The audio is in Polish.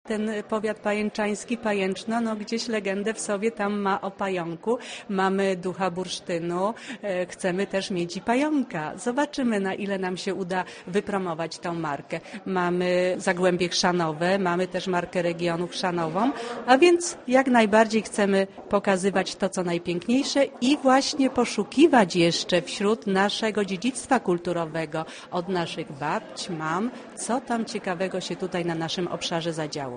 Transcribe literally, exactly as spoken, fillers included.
Ten powiat pajęczański, Pajęczno, no gdzieś legendę w sobie tam ma o pająku. Mamy ducha bursztynu, e, chcemy też miedzi pająka. Zobaczymy, na ile nam się uda wypromować tą markę. Mamy Zagłębie Chrzanowe, mamy też markę regionu chrzanową, a więc jak najbardziej chcemy pokazywać to, co najpiękniejsze i właśnie poszukiwać jeszcze wśród naszego dziedzictwa kulturowego od naszych babć, mam, co tam ciekawego się tutaj na naszym obszarze zadziało.